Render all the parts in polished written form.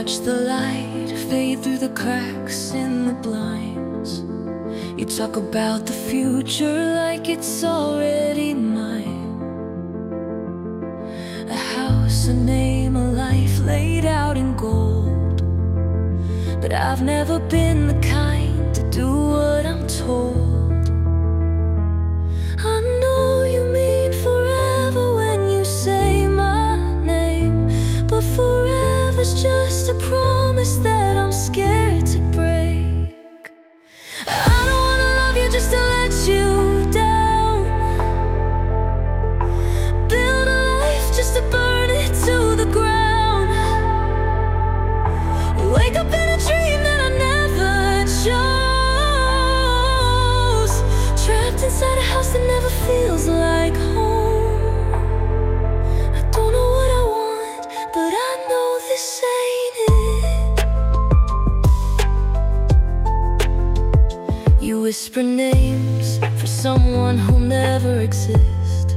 watch the light fade through the cracks in the blinds. You talk about the future like it's already mine. A house, a name, a life laid out in gold. But I've never been the kind to do what I'm told. I know you mean forever when you say my name, but forever's just a promise that I'm scared to break. I don't wanna love you just to let you down, build a life just to burn it to the ground, wake up in a dream that I never chose, trapped inside a house that never feels like home. I don't know what I want, but I know this ain't it. You whisper names for someone who'll never exist,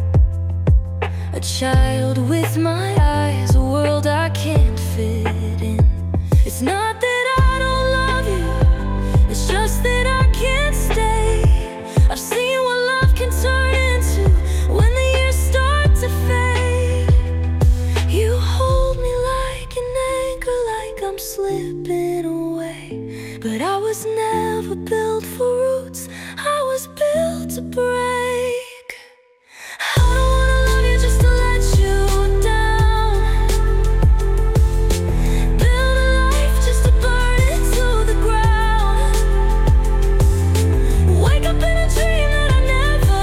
a child with my eyes, a world I can't fit in. It's not that I don't love you, it's just that I can't stay. I've seen what love can turn into when the years start to fade. You hold me like an anchor, like I'm slipping away. But I was never built for roots, I was built to break. I don't wanna love you just to let you down, build a life just to burn it to the ground, wake up in a dream that I never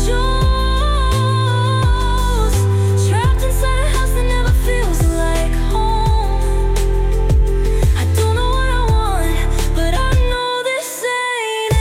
chose, trapped inside a house that never feels like home. I don't know what I want, but I know this ain't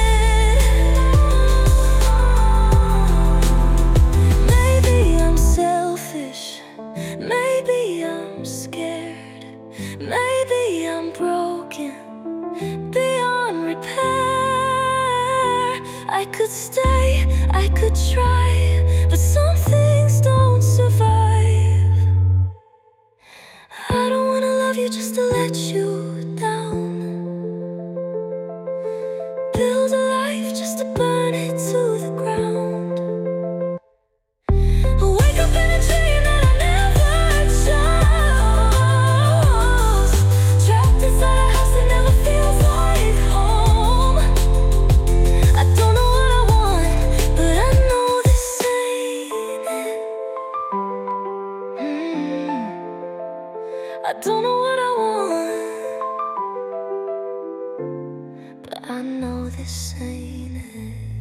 it. Maybe I'm selfish, maybe I'm scared, maybe I'm broken beyond repair. I could stay, I could try, but some things don't survive. I don't wanna love you just to let you down, build a life just to burn it to the ground, wake up in a dream that I never chose, trapped inside a house that never feels like home. I don't know what I want, but I know this ain't it. I don't know what I want, but I know this ain't it.